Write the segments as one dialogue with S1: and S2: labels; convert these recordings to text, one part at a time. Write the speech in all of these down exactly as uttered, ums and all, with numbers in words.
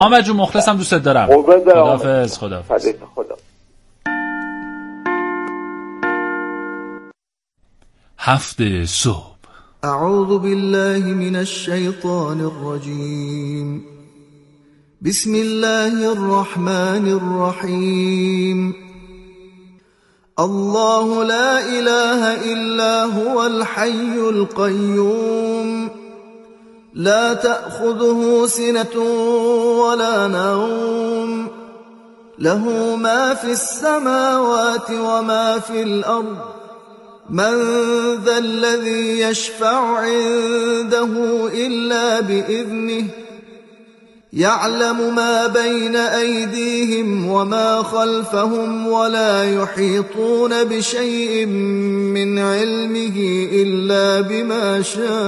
S1: محمد جون مخلصم، دوستت دارم. خداحافظ. خداحافظ.
S2: خدا.
S1: هفت صبح.
S3: اعوذ بالله من الشیطان الرجیم. بسم الله الرحمن الرحیم. الله لا اله الا هو الحي القيوم لا تأخذه سنة ولا نوم له ما في السماوات وما في الأرض من ذا الذي يشفع عنده إلا بإذنه يعلم ما بين أيديهم وما خلفهم ولا يحيطون بشيء من علمه إلا بما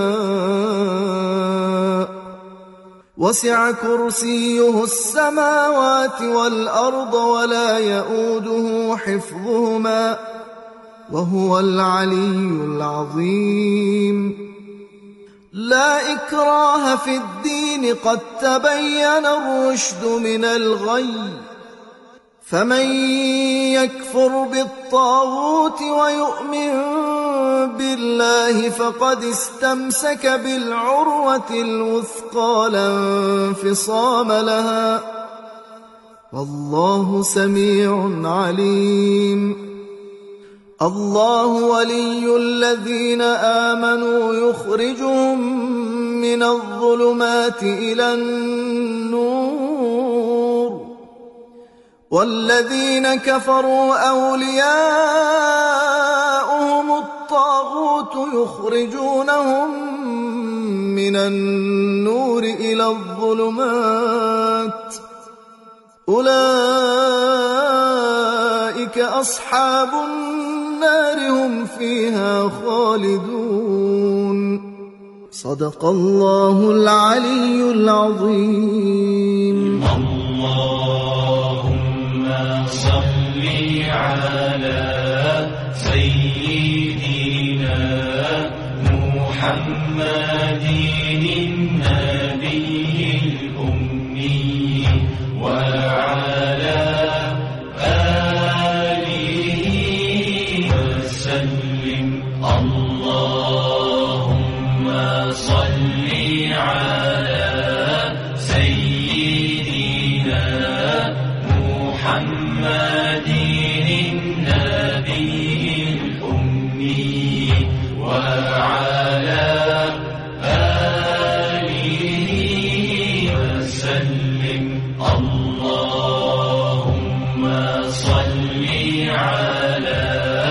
S3: شاء وسع كرسيه السماوات والأرض ولا يؤوده حفظهما وهو العلي العظيم. لا إكراه في الدين قد تبين الرشد من الغي فمن يكفر بالطاغوت ويؤمن بالله فقد استمسك بالعروة الوثقى لا انفصام لها والله سميع عليم. الله ولي الذين آمنوا يخرجهم من الظلمات إلى النور والذين كفروا أولياؤهم الطاغوت يخرجونهم من النور إلى الظلمات أولئك أصحاب النار هم فيها خالدون. صدق الله العلي العظيم.
S4: اللهم صل على سيدنا محمد النبي الأمي وعلى اللهم صل على سيدنا محمد النبي الأمي وعلى آله وسلم. اللهم صل على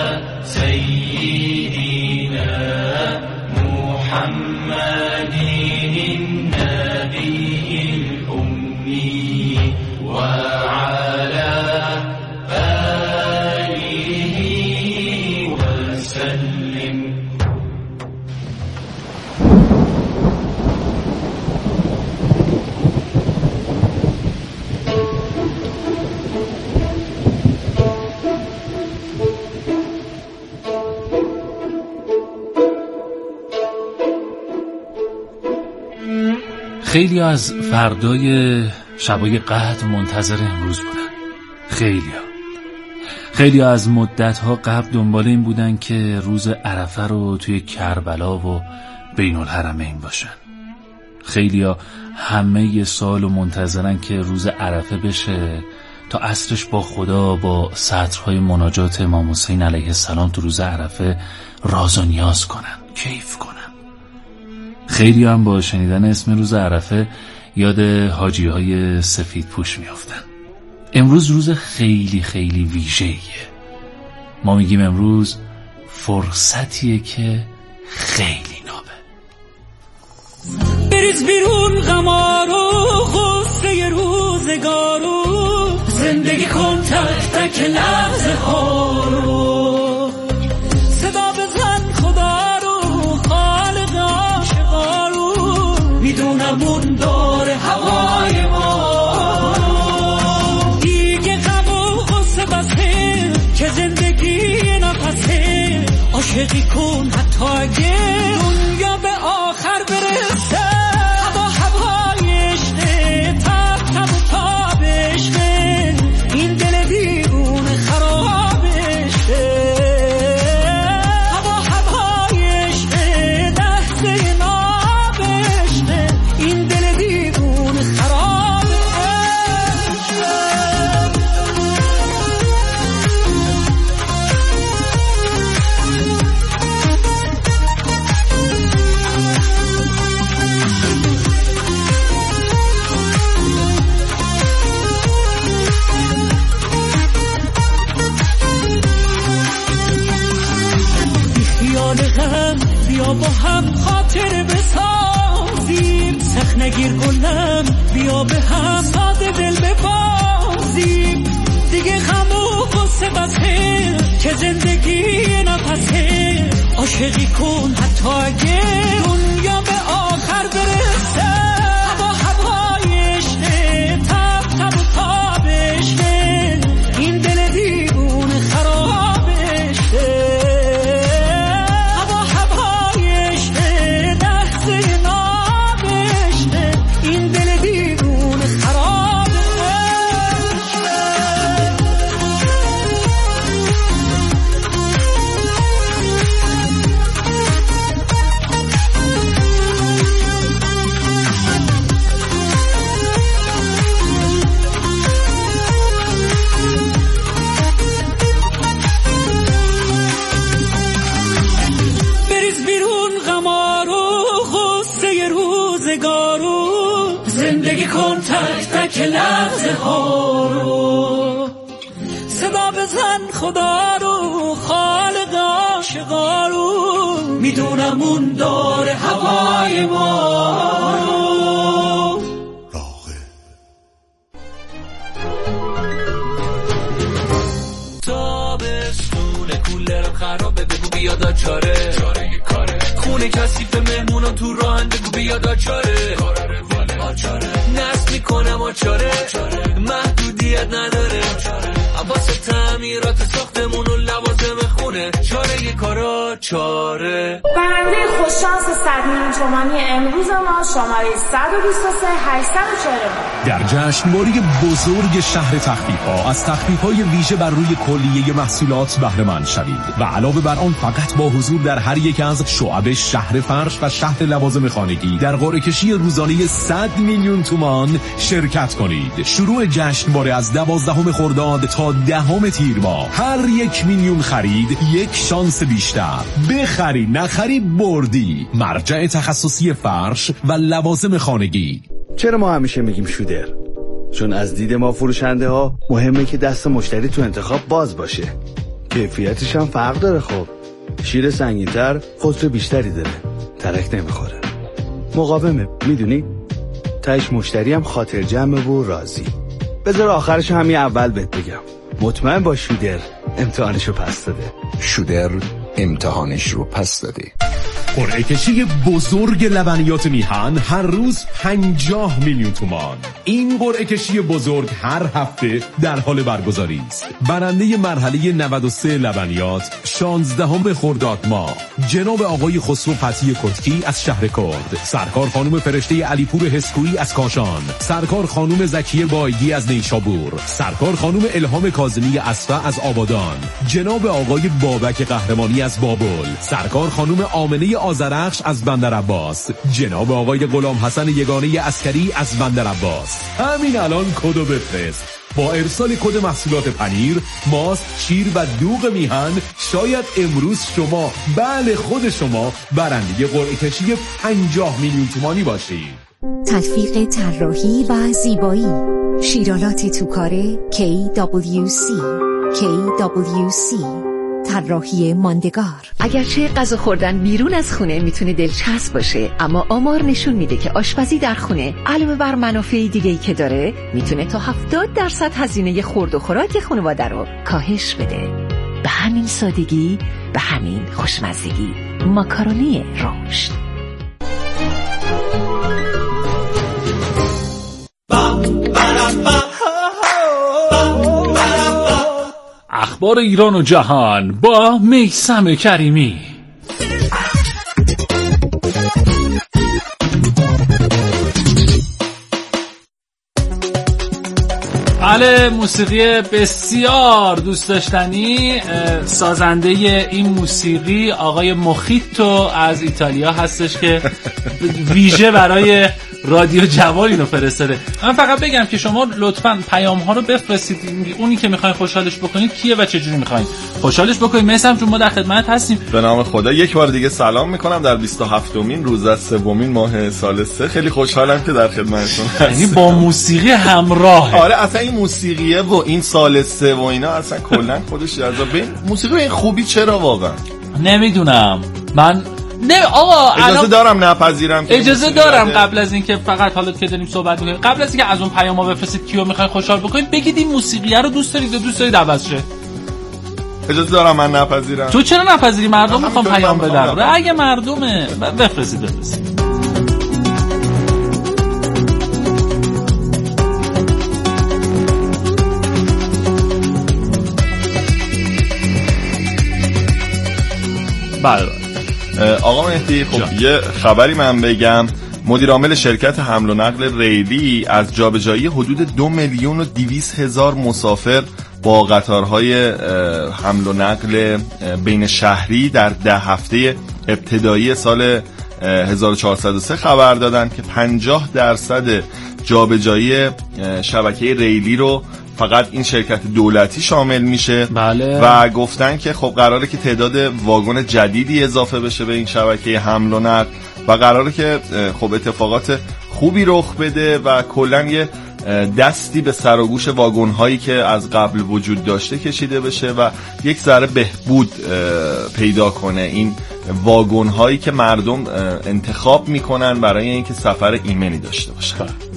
S4: سيدنا محمد النبي الأمي وعلى آله وسلم.
S1: خیلی از فردای شبای قدر منتظر امروز بودن. خیلی ها. خیلی ها از مدتها قبل دنبال این بودن که روز عرفه رو توی کربلا و بین الحرمین باشن. خیلی ها همه سال منتظرن که روز عرفه بشه تا عصرش با خدا با سطرهای مناجات امام حسین علیه السلام تو روز عرفه راز و نیاز کنن، کیف کنن. خیلی هم با شنیدن اسم روز عرفه یاد حاجی های سفید پوش می افتن. امروز روز خیلی خیلی ویژه‌ایه. ما میگیم امروز فرصتیه که خیلی نابه.
S5: بریز بیرون غمارو غصه روزگارو زندگی کن تک تک لحظه ها رو صدا بزن خدا رو خالق عاشقا رو میدونم اون داره هوای ما دیگه غم و غصه بسه که زندگی نفسه عاشقی کن حتی اگه دنیا به آخر برسه هوا هوای عشقه تب تب بیا با هم خاطر بسازیم، سخت نگیر گلم بیا به هم ساده دل ببازیم، دیگه غم و غصه بسه که زندگی نفسه، عاشقی کن حتی اگه دنیا به آخر برسه، هوا هوای عشقه تب تب و تابشه، این دل دیوونه خرابشه، هوا هوای عشقه لحظه نابشه، این دل دیوونه خرابشه. زندگی کن تک تک لحظه ها رو، صدا بزن خدا رو خالق عاشقا رو، میدونم اون داره هوای ما رو. تابستون کولرم خرابه بگو بیاد چاره، چاره یه کاره، خونه کثیف مهمونا تو راهن بگو بیاد چاره، نصب میکنم آچاره، محدودیت نداره، عباس تعمیرات ساختمون و لوازم خونه، چاره یه کارا چاره.
S2: برنده خوششانس صد میلیون تومانی امروز ما شماره صد و بیست و سه هشتصد و چهل
S6: در جشنواره بزرگ شهر تخفیف‌ها از تخفیف‌های ویژه بر روی کلیه محصولات بهره مند شوید و علاوه بر آن فقط با حضور در هر یک از شعب شهر فرش و شهر لوازم خانگی در قرعه کشی روزانه صد میلیون تومان شرکت کنید. شروع جشنواره از دوازدهم خرداد تا دهم تیر ماه. هر یک میلیون خرید یک شانس بیشتر. بخری نخری بردی. مرجع تخصصی فرش و لوازم خانگی.
S7: چرا ما همیشه میگیم شودر؟ چون از دید ما فروشنده ها مهمه که دست مشتری تو انتخاب باز باشه. کیفیتش هم فرق داره. خب شیر سنگین‌تر خسر بیشتری داره، ترک نمیخوره، مقاومه، میدونی؟ تاش مشتری هم خاطر جمعه و راضی. بذار آخرش همین اول بهت بگم، مطمئن با شودر امتحانشو پس داده.
S8: شودر امتحانش رو پس داده.
S6: قرعه کشی بزرگ لبنیات میهن هر روز پنجاه میلیون تومان. این قرعه کشی بزرگ هر هفته در حال برگزاری است. برنده مرحله نود و سه لبنیات شانزدهم خرداد ماه جناب آقای خسرو پتی کتکی از شهر کرد، سرکار خانم فرشته علیپور حسکویی از کاشان، سرکار خانم زکیه بایگی از نیشابور، سرکار خانم الهام کاظمی اصفه از آبادان، جناب آقای بابک قهرمانی از بابل، سرکار خانم آمنه آذرخش از بندر عباس، جناب آقای غلام حسن یگانه عسکری از بندر عباس. همین الان کدو بفرست. با ارسال کد محصولات پنیر، ماست، شیر و دوغ میهن شاید امروز شما، بله خود شما، برنده قرعه کشی پنجاه میلیون تومانی باشید.
S9: تلفیق طراحی و زیبایی شیرالات توکاره کی دبلیو سی کی دبلیو سی طراحی ماندگار.
S10: اگرچه غذا خوردن بیرون از خونه میتونه دلچسب باشه، اما آمار نشون میده که آشپزی در خونه علاوه بر منافع دیگه‌ای که داره میتونه تا هفتاد درصد هزینه خورد و خوراک خانواده رو کاهش بده. به همین سادگی، به همین خوشمزگی. ماکارونی رشد.
S1: اخبار ایران و جهان با میثم کریمی. بله، موسیقی بسیار دوست داشتنی. سازنده این موسیقی آقای موخیتو از ایتالیا هستش که ویژه برای رادیو جوان اینو فرستاده. من فقط بگم که شما لطفاً پیام ها رو بفرستید. اونی که میخواین خوشحالش بکنید کیه و چه جوری میخواین خوشحالش بکنید. مثلا چون ما در خدمت هستیم.
S11: به نام خدا یک بار دیگه سلام میکنم در بیست و هفتمین روز از سومین ماه سال سه. خیلی خوشحالم که در خدمتتون هستم.
S1: یعنی با موسیقی همراه.
S11: آره اصلا این موسیقیه و این سال سه و اینا اصلا کلا خودش جذابه. موسیقی این خوبی چرا واقعا
S1: نمیدونم. من نه آقا
S11: اجازه دارم نپذیرم.
S1: اجازه دارم قبل از اینکه فقط حالت که داریم صحبت می‌کنیم، قبل از اینکه از اون پیام‌ها بفرستید کیو می‌خواید خوشحال بکنید، بگید این موسیقیه رو دوست دارید یا دوست دارید عوض شه.
S11: اجازه دارم من نپذیرم.
S1: تو چرا نپذیری؟ مردم میخوام پیام بدن. اگه مردمه بفرستید بفرستید.
S11: بله آقا مهدی، خب یه خبری من بگم. مدیر عامل شرکت حمل و نقل ریلی از جابجایی حدود دو میلیون و دویست هزار مسافر با قطارهای حمل و نقل بین شهری در ده هفته ابتدایی سال هزار و چهارصد و سه خبر دادن که پنجاه درصد جابجایی شبکه ریلی رو فقط این شرکت دولتی شامل میشه.
S1: بله.
S11: و گفتن که خب قراره که تعداد واگن جدیدی اضافه بشه به این شبکه حمل و نقل و قراره که خب اتفاقات خوبی رخ بده و کلا یه دستی به سر و گوش واگن هایی که از قبل وجود داشته کشیده بشه و یک ذره بهبود پیدا کنه این واگن هایی که مردم انتخاب میکنن برای اینکه سفر ایمنی داشته باشن.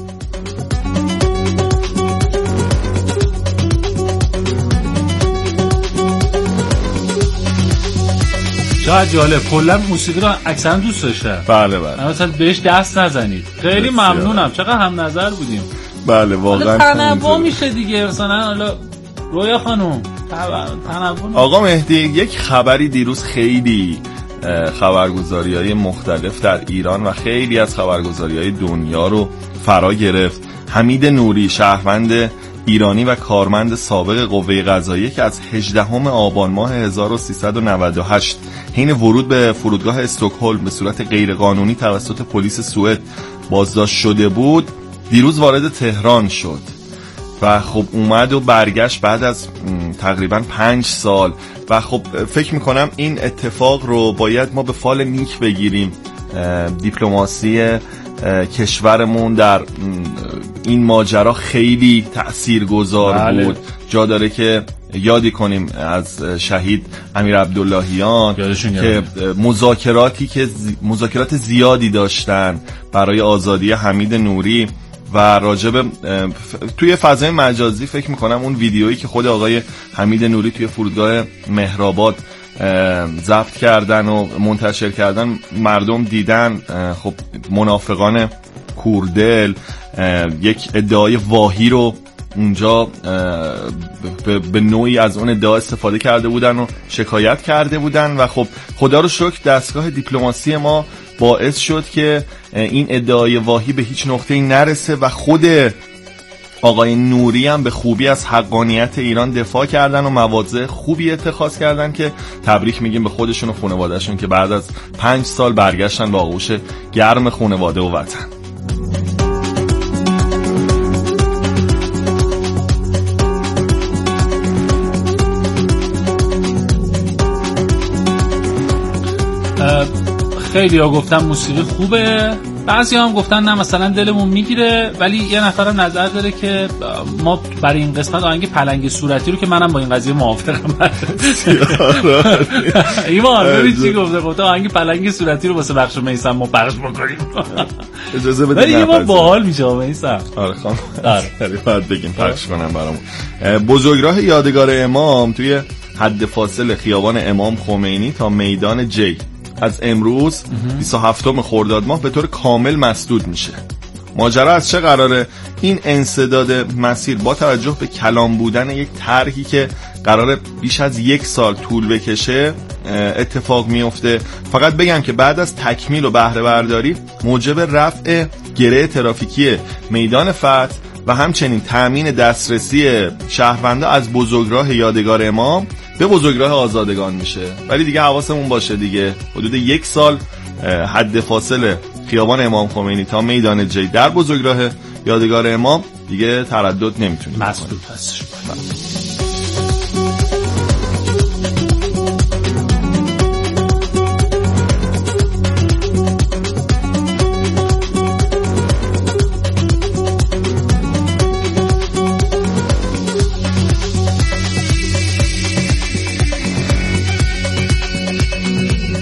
S1: چقدر جالب. کلا موسیقی رو اکثرا دوست داشتم.
S11: بله بله.
S1: مثلا بهش دست نزنید. خیلی ممنونم. چقدر هم نظر بودیم.
S11: بله واقعا
S1: تنوع میشه دیگه. مثلا حالا رویا خانم تنوع.
S11: آقا مهدی، یک خبری دیروز خیلی خبرگزاری‌های مختلف در ایران و خیلی از خبرگزاری‌های دنیا رو فرا گرفت. حمید نوری، شهروند ایرانی و کارمند سابق قوه قضاییه که از هجدهم آبان ماه هزار و سیصد و نود و هشت حین ورود به فرودگاه استکهلم به صورت غیرقانونی توسط پلیس سوئد بازداشت شده بود، دیروز وارد تهران شد و خب اومد و برگشت بعد از تقریبا پنج سال و خب فکر میکنم این اتفاق رو باید ما به فال نیک بگیریم. دیپلماسی کشورمون در این ماجرا خیلی تأثیرگذار
S1: بله.
S11: بود. جا داره که یادی کنیم از شهید امیر عبداللهیان که مذاکراتی که زی... مذاکرات زیادی داشتن برای آزادی حمید نوری و راجب توی فضای مجازی فکر میکنم اون ویدیویی که خود آقای حمید نوری توی فرودگاه مهرآباد ضبط کردن و منتشر کردن مردم دیدن. خب منافقان کوردل یک ادعای واهی رو اونجا به نوعی از اون ادعا استفاده کرده بودن و شکایت کرده بودن و خب خدا رو شکر دستگاه دیپلماسی ما باعث شد که این ادعای واهی به هیچ نقطه‌ای نرسه و خود آقای نوری هم به خوبی از حقانیت ایران دفاع کردن و مواضع خوبی اتخاذ کردن که تبریک میگیم به خودشون و خانواده‌شون که بعد از پنج سال برگشتن به آغوش گرم خانواده و وطن.
S1: خیلی ها گفتن موسیقی خوبه، بعضی هم گفتن نه مثلا دلمون میگیره، ولی یه نفرم نظر داره که ما برای این قسمت آهنگ پلنگ صورتی رو که منم با این قضیه موافقم. ایمان ببین چی گفته، گفته آهنگ پلنگ صورتی رو واسه بخش میثم ما پخش بکنیم.
S11: اجازه بدید.
S1: ولی ایمان باحال میشه میثم.
S11: آره خانم. آره بعد بگیم پخش کنم برامون. بزرگراه یادگار امام توی حد فاصل خیابان امام خمینی تا میدان جی از امروز بیست و هفتم خرداد ماه به طور کامل مسدود میشه. ماجرا از چه قراره؟ این انسداد مسیر با توجه به کلان بودن یک طرحی که قراره بیش از یک سال طول بکشه اتفاق میفته. فقط بگم که بعد از تکمیل و بهره برداری موجب رفع گره ترافیکی میدان فتح و همچنین تأمین دسترسی شهروندا از بزرگراه یادگار امام به بزرگراه آزادگان میشه. ولی دیگه حواسمون باشه دیگه حدود یک سال حد فاصله خیابان امام خمینی تا میدان جی در بزرگراه یادگار امام دیگه تردد نمیتونیم
S1: مسدود هستش.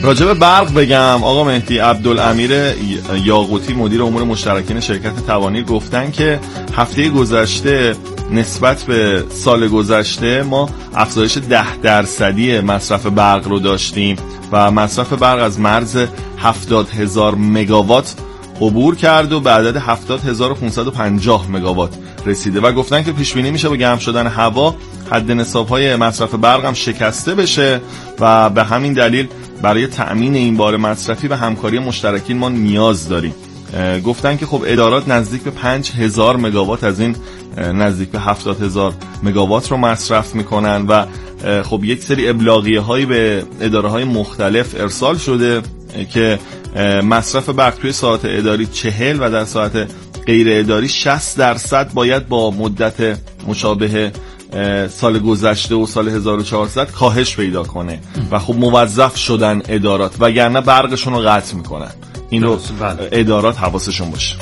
S11: راجع به برق بگم، آقا مهدی عبدالامیر یاقوتی مدیر امور مشترکین شرکت توانیر گفتن که هفته گذشته نسبت به سال گذشته ما افزایش ده درصدی مصرف برق رو داشتیم و مصرف برق از مرز هفتاد هزار مگاوات عبور کرد و به عدد هفتاد هزار و پانصد و پنجاه مگاوات رسیده و گفتن که پیش بینی میشه با گرم شدن هوا حد نصاب‌های مصرف برق هم شکسته بشه و به همین دلیل برای تأمین این بار مصرفی و همکاری مشترکین ما نیاز داریم. گفتن که خب ادارات نزدیک به پنج هزار مگاوات از این نزدیک به هفتاد هزار مگاوات رو مصرف میکنن و خب یک سری ابلاغیه هایی به اداره های مختلف ارسال شده که مصرف برق توی ساعت اداری چهل و در ساعت غیر اداری شصت درصد باید با مدت مشابه سال گذشته و سال هزار و چهارصد کاهش پیدا کنه و خب موظف شدن ادارات وگرنه برقشون رو قطع میکنن. این رو ادارات حواسشون باشه.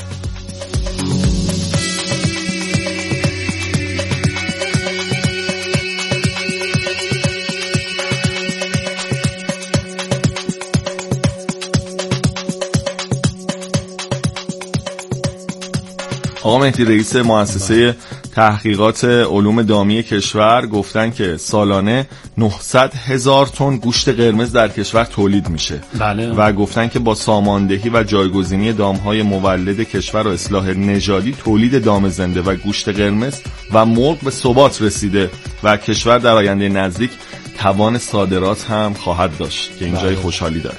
S11: آقا مهدی رئیس مؤسسه تحقیقات علوم دامی کشور گفتن که سالانه نهصد هزار تن گوشت قرمز در کشور تولید میشه.
S1: بله.
S11: و گفتن که با ساماندهی و جایگزینی دامهای مولد کشور و اصلاح نژادی تولید دام زنده و گوشت قرمز و مرغ به ثبات رسیده و کشور در آینده نزدیک توان صادرات هم خواهد داشت که این جای خوشحالی داره.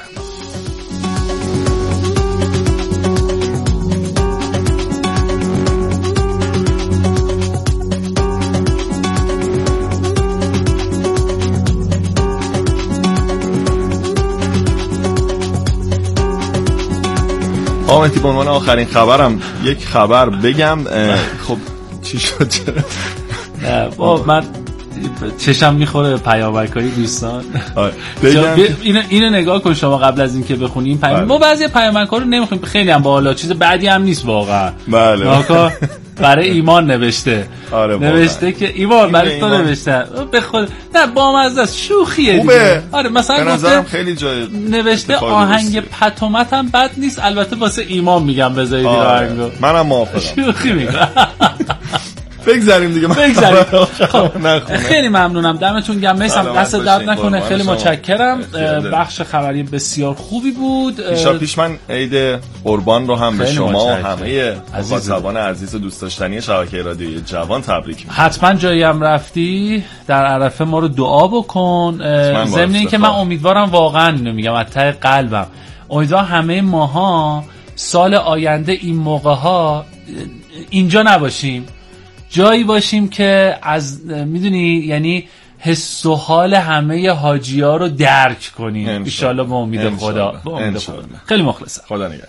S11: آمدی به عنوان آخرین خبرم یک خبر بگم. خب چی شد؟
S1: با من چشم میخوره پیامک‌های دوستان. اینو اینو نگاه کن شما قبل از اینکه بخونی این پیام. ما بعضی پیامک‌ها رو نمیخونیم، خیلی هم بالا، چیز بعدی هم نیست واقعا.
S11: بله.
S1: آقا برای ایمان نوشته.
S11: آره
S1: نوشته که ایمان برای تو نوشته. به خود نه بامزه است، شوخیه دیگه. آره مثلا گفته خیلی جای نوشته آهنگ پتومت هم بد نیست، البته واسه ایمان میگم بذارید این آهنگو.
S11: منم موافقم.
S1: شوخی میگم.
S11: بگذاریم دیگه.
S1: بگذاریم. خیلی ممنونم، دمتون گرم. میسم دست درد نکنه، خیلی متشکرم. بخش خبری بسیار خوبی بود.
S11: پیشا پیش من عید قربان رو هم به شما و همه مخاطبان عزیز و دوست داشتنی شبکه رادیوی جوان تبریک میگم.
S1: حتما جایی هم رفتی در عرفه ما رو دعا بکن. ضمن اینکه من امیدوارم، واقعا میگم از ته قلبم، امیدوارم همه ماها سال آینده این موقع ها اینجا نباشیم، جایی باشیم که از میدونی یعنی حس و حال همه حاجی‌ها رو درک کنیم ان شاءالله به امید خدا. به امید خدا. خیلی مخلصم.
S11: خدا نگهدار.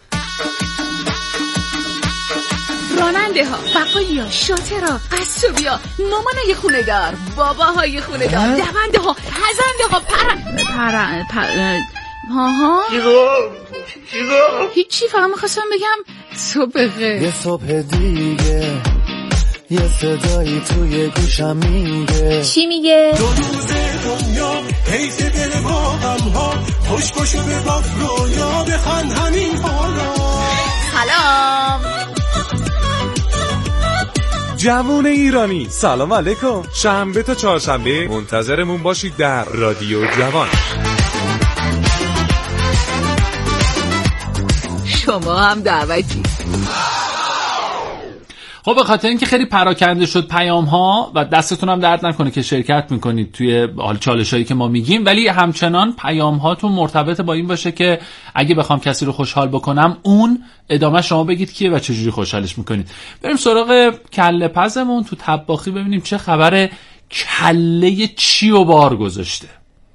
S10: راننده ها، بقالی ها، شاترها، قصابی ها، مامانای خونه دار، باباهای خونه دار، دونده ها، هزنده ها، پرن پرن پرن ها ها هیچی، فقط میخواستم بگم صبح بخیر.
S3: یه صبح دیگه یه صدایی توی گوشم میگه.
S10: چی میگه؟
S12: دو روز دنیا حیث دل با غم ها، خوش باشو به باف رویا بخند همین حالا.
S10: سلام
S13: جوون ایرانی، سلام علیکم. شنبه تا چهارشنبه منتظرمون باشید در رادیو جوان.
S10: شما هم دعوتی.
S1: خب به خاطر اینکه خیلی پراکنده شد پیام ها و دستتون هم درد نکنه که شرکت میکنید توی حال چالشایی که ما میگیم، ولی همچنان پیام هاتون مرتبط با این باشه که اگه بخوام کسی رو خوشحال بکنم اون ادامه شما بگید کیه و چجوری خوشحالش میکنید. بریم سراغ کله پزمون تو طباخی ببینیم چه خبره، کله چی و بار گذاشته.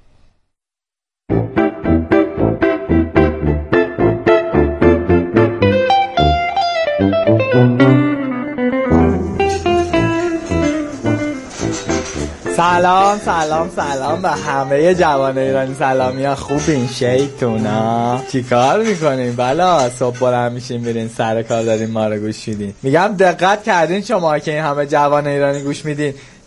S14: سلام سلام سلام به همه جوان ایرانی، سلامی ها. خوبین شیطونا؟ چی کار میکنین؟ بلا صبح بلند میشین میرین سر کار دارین ما رو گوش میدین. میگم دقت کردین شما که این همه جوان ایرانی گوش میدین،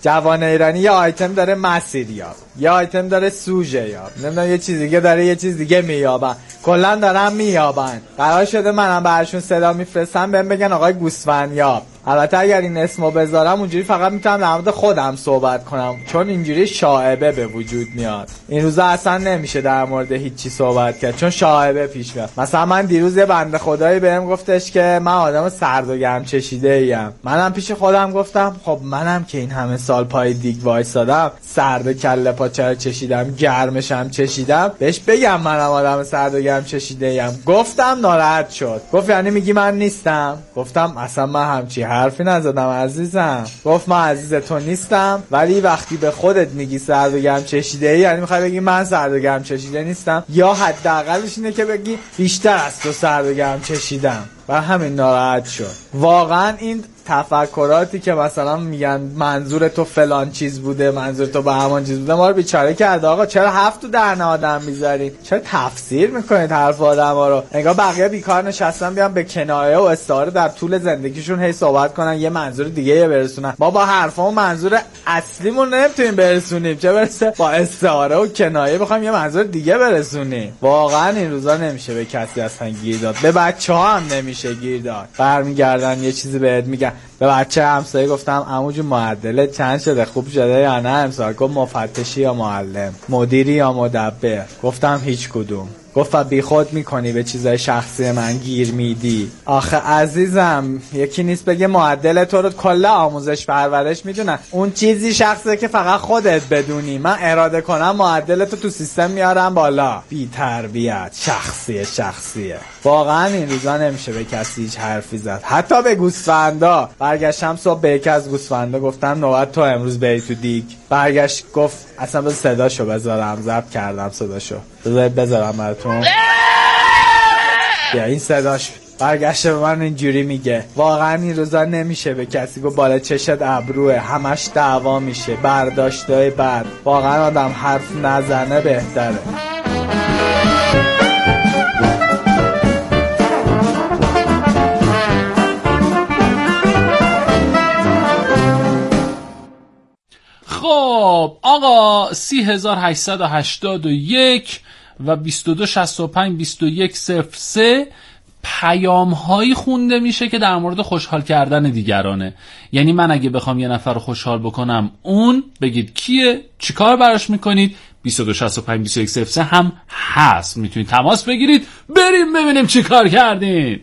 S14: جوان ایرانی یه آیتم داره مسیریاب، یه آیتم داره سوژه یاب، نمیدونم یه چیز دیگه داره یه چیز دیگه مییابن، کلا دارن مییابن. قرار شده منم براشون صدا میفرستم بهم بگن آقای گوسفندیاب. البته اگر این اسمو بذارم اونجوری فقط میتونم در مورد خودم صحبت کنم، چون اینجوری شائبه به وجود میاد. این روزا اصلا نمیشه در مورد هیچی صحبت کرد چون شائبه پیش میاد. مثلا من دیروز یه بنده خدایی بهم گفتش که من آدم سرد و گرم چشیده ایم. منم پیش خودم گفتم خب منم که این همه سال پای دیگ وایسادم، سرد کله پا چرا چشیدم، گرمشم چشیدم، بهش بگم منم آدم سرد و گرم چشیده ایم. گفتم ناراحت شد، گفت یعنی میگی من نیستم؟ گفتم اصلا من همچی حرفی نزدم عزیزم. گفت من عزیز تو نیستم، ولی وقتی به خودت میگی سرد و گرم چشیده ای یعنی میخوای بگی من سرد و گرم چشیده نیستم، یا حداقلش اینه که بگی بیشتر از تو سرد و گرم چشیدم. و همین ناراحت شد. واقعا این تفکراتی که مثلا میگن منظور تو فلان چیز بوده، منظور تو به همان چیز بوده، ما رو بیچاره کرده. آقا چرا هفت تو درن آدم میذارید؟ چرا تفسیر میکنید حرف آدما رو؟ انگار بقیه بیکار نشستن بیان به کنایه و استعاره در طول زندگیشون هی صحبت کنن یه منظور دیگه برسونن. ما با حرفامون منظور اصلیمون نمیتونیم برسونیم، چه برسه با استعاره و کنایه بخوایم یه منظور دیگه برسونیم. واقعا این روزا نمیشه به کسی اصلا گیر داد، به بچه‌ها هم نمیشه گیر داد. برمیگردن یه چیزی بهت میگن. به بچه همسایه گفتم عمو جون معدلت چند شده، خوب شده یا نه امسال؟ گفت مفتشی یا معلم، مدیری یا مدبر؟ گفتم هیچ کدوم. گفت بی خود میکنی به چیزای شخصی من گیر میدی. آخه عزیزم یکی نیست بگه معدل تو رو کلا آموزش پرورش میدونن، اون چیزی شخصیه که فقط خودت بدونی. من اراده کنم معدل تو تو سیستم میارم بالا. بی تربیت، شخصیه شخصیه. واقعا این روزا نمیشه به کسی هیچ حرفی زد، حتی به گوسفندا. برگشتم صبح به یکی از گوسفندا گفتم نوبت تو امروز بری تو دیگ. برگشت گفت اصلا بذار صداشو بذارم، ضبط کردم صداشو، بذار بذارم براتون. یا این صداش. برگشته به من اینجوری میگه واقعا این روزا نمیشه به کسی گفت بالا چشت ابروه، همش دعوا میشه، برداشتای بد. واقعا آدم حرف نزنه بهتره.
S1: خب آقا سی هزار هشتصد و هشتاد و یک و بیست و دو شصت و پنج بیست و یک صفر سه پیام هایی خونده میشه که در مورد خوشحال کردن دیگرانه. یعنی من اگه بخوام یه نفر رو خوشحال بکنم، اون بگید کیه، چیکار براش میکنید، بیست و دو شصت و پنج بیست و یک صفر سه هم هست، میتونید تماس بگیرید، بریم ببینیم چیکار کردین.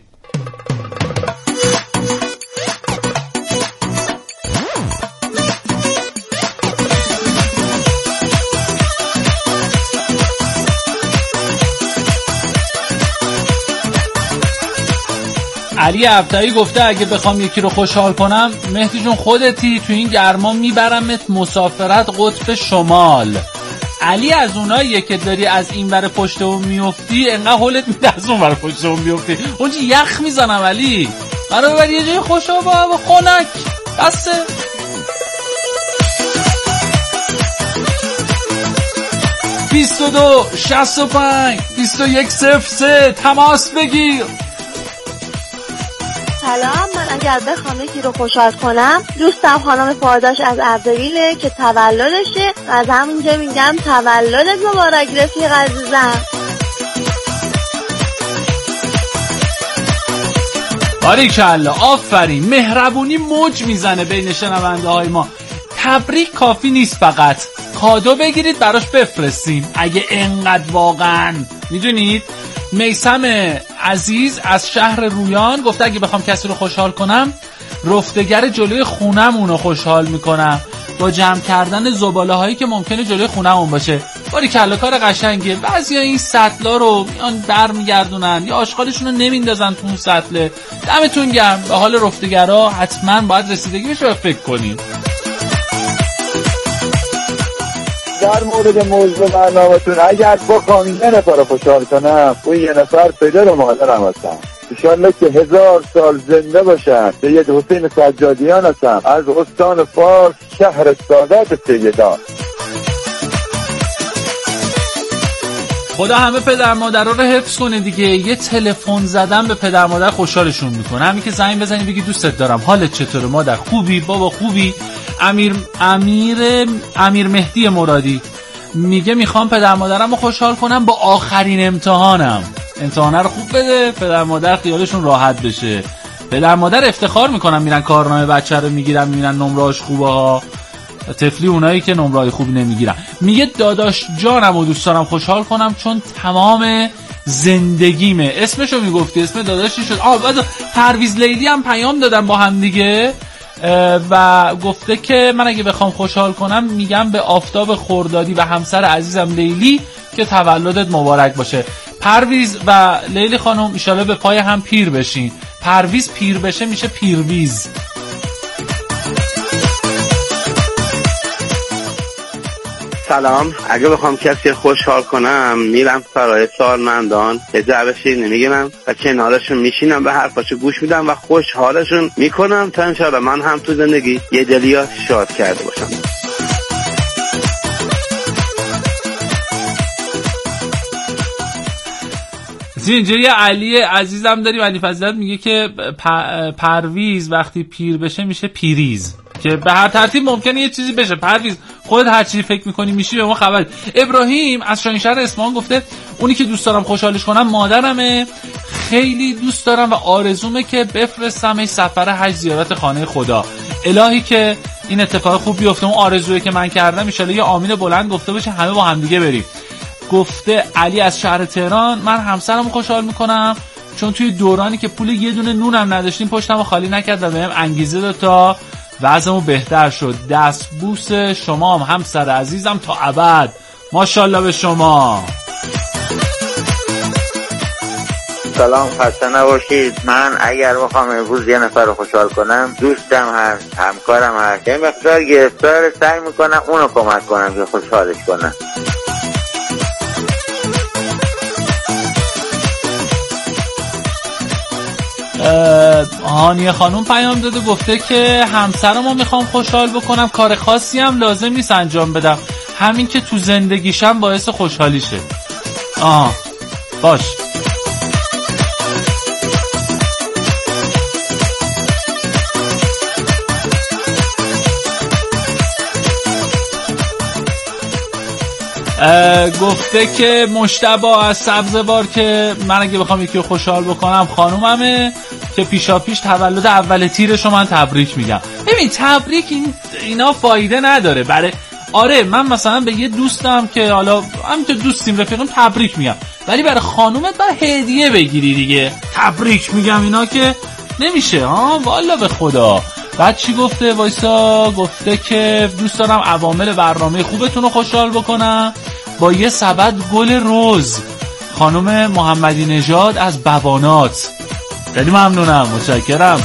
S1: علی ابتایی گفته اگه بخوام یکی رو خوشحال کنم، مهدی جون خودتی، تو این گرما میبرمت مسافرت قطب شمال. علی از اوناییه که داری از این ور پشت اون میفتی، انقدر حولت میده از اون ور پشت اون میفتی، اونجا یخ میزنم. علی منو ببر یه جای خوش و خنک بسته. بیست و دو شصت و پنج بیست و یک صفر سه تماس بگیر.
S15: سلام، من اگر بخوام یکی رو خوشحال کنم، دوستم خانم پاداش از اردبیله که تولدشه، از همونجا میگم تولدت مبارک رفیق عزیزم.
S1: باریکلا، آفرین. مهربونی موج میزنه بین شنونده های ما. تبریک کافی نیست، فقط کادو بگیرید براش بفرستیم اگه انقدر واقعا میدونید. میثم عزیز از شهر رویان گفته اگه بخوام کسی رو خوشحال کنم، رفتگر جلوی خونم اونو خوشحال میکنم با جمع کردن زباله هایی که ممکنه جلوی خونم اون باشه. باریکلا، کار قشنگه. بعضیا این سطلا رو میان در میگردونن یا آشغالشون رو نمیندازن تو اون سطله. دمتون گرم. به حال رفتگرها حتما باید رسیدگی بشه، فکر کنیم.
S16: در مورد موضوع برنامه‌تون اگر بخوام یه نفر رو خوشحال کنم، اون یه نفر پدر و مادرم هستم. انشالله که هزار سال زنده باشن. سید حسین سجادیان هستم از استان فارس، شهر سعادت سیدان.
S1: خدا همه پدر مادرها رو حفظ کنه دیگه. یه تلفن زدن به پدر مادر خوشحالشون میکنه. همین که زنگ بزنی بگی دوستت دارم، حالت چطوره مادر، خوبی بابا، خوبی، امیر امیر امیر مهدی مرادی میگه میخوام پدر مادرم رو خوشحال کنم با آخرین امتحانم. امتحانه رو خوب بده، پدر مادر خیالشون راحت بشه. پدر مادر افتخار میکنن میرن کارنامه بچه رو میگیرن، میبینن نمره‌اش خوبه ها. طفلی اونایی که نمره‌های خوب نمیگیرن. میگه داداش جانم و دوست دارم خوشحال کنم چون تمام زندگیمه. اسمشو میگفتی، اسم داداشی شد. آه بعد پرویز لیلی هم پیام دادن با هم دیگه و گفته که من اگه بخوام خوشحال کنم میگم به آفتاب خردادی و همسر عزیزم لیلی که تولدت مبارک باشه. پرویز و لیلی خانم ان شاءالله به پای هم پیر بشین. پرویز پیر بشه میشه پیرویز.
S17: سلام، اگه بخوام کسی خوشحال کنم میرم سرای سالمندان یه جعبه شیرینی میگیرم و کنارشون میشینم، به حرفاشو گوش میدم و خوشحالشون میکنم تا انشاءالله من هم تو زندگی یه دلیا شاد کرده باشم.
S1: اینجا یه علی عزیزم داریم، علی فضیلت میگه که پرویز وقتی پیر بشه میشه پیریز، که به هر ترتیب ممکنه یه چیزی بشه. پرویز خودت هر چی فکر میکنی میشی به ما خبر. ابراهیم از شاهینشهر اصفهان گفته اونی که دوست دارم خوشحالش کنم مادرمه، خیلی دوست دارم و آرزومه که بفرستمش سفر حج زیارت خانه خدا. الهی که این اتفاق خوب بیفته، اون آرزویی که من کردم ان شاءالله یه آمین بلند گفته باشه همه با هم دیگه بریم. گفته علی از شهر تهران من همسرمو خوشحال میکنم چون توی دورانی که پول یه دونه نونم نداشتیم پشتمو خالی نکرد و بهم انگیزه داد تا وضعمو بهتر شد. دست بوس شما هم همسر عزیزم تا ابد. ماشاءالله به شما.
S18: سلام، خسته نباشید. من اگر بخوام امروز یه نفر رو خوشحال کنم، دوستم هست، همکارم هست، یه مقدار گرفتار سعی میکنم اونو کمک کنم که خوشحالش کنم.
S1: هانیه خانوم پیام داده گفته که همسرمو میخوام خوشحال بکنم، کار خاصی هم لازم نیست انجام بدم، همین که تو زندگیشم باعث خوشحالیشه. آه باش. گفته که مجتبی از سبزوار که من اگه بخوام یکی رو خوشحال بکنم خانوممه که پیشا پیش تولد اول تیرشو من تبریک میگم. ببین تبریک این اینا فایده نداره برای آره من مثلا به یه دوستم که حالا همینطور دوستیم رفیقم تبریک میگم، ولی برای خانومت باید هدیه بگیری دیگه. تبریک میگم اینا که نمیشه ها، والا به خدا. بعد چی گفته وایسا؟ گفته که دوست دارم عوامل برنامه خوبتون رو خوشحال بکنم با یه سبد گل رز. خانم محمدی نژاد از بوانات. خیلی ممنونم، متشکرم.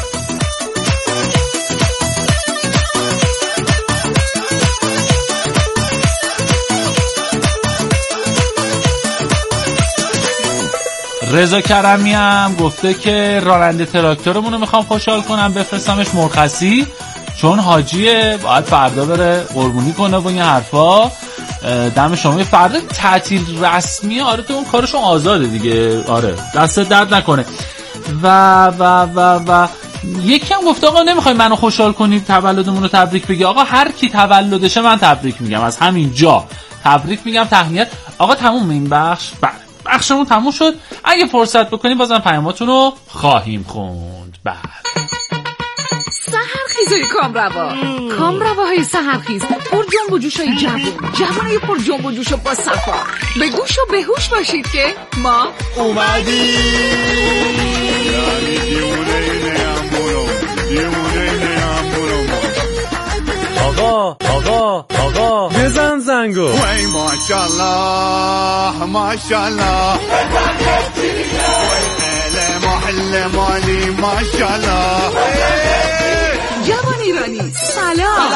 S1: رضا کرمی هم گفته که راننده تراکتورمون رو میخوام خوشحال کنم، بفرستمش مرخصی چون حاجیه باید فردا بره قربونی کنه و این حرفا. دم شما. فردا تعطیل رسمیه. آره تو اون کارشون آزاده دیگه. آره دست درد نکنه. و و و و یکی هم گفته آقا نمیخوای منو خوشحال کنی تولدمون رو تبریک بگی. آقا هر کی تولدشه من تبریک میگم، از همین جا تبریک میگم، تهنیت. آقا تموم این بخش. بله بخشمون تموم شد. اگه فرصت بکنیم بازم پیاماتون رو خواهیم خوند. بله
S10: سحرخیزای کامروا، کامرواهای سحرخیز پر جنب و جوشای جوون، جوانای پر جنب و جوش و با صفا. به گوش و به هوش باشید که ما
S12: اومدیم.
S13: آقا آقا آقا بزن زنگو.
S12: وای ماشاءالله ماشاءالله محل مالی ماشاءالله.
S10: جوان ایرانی سلام.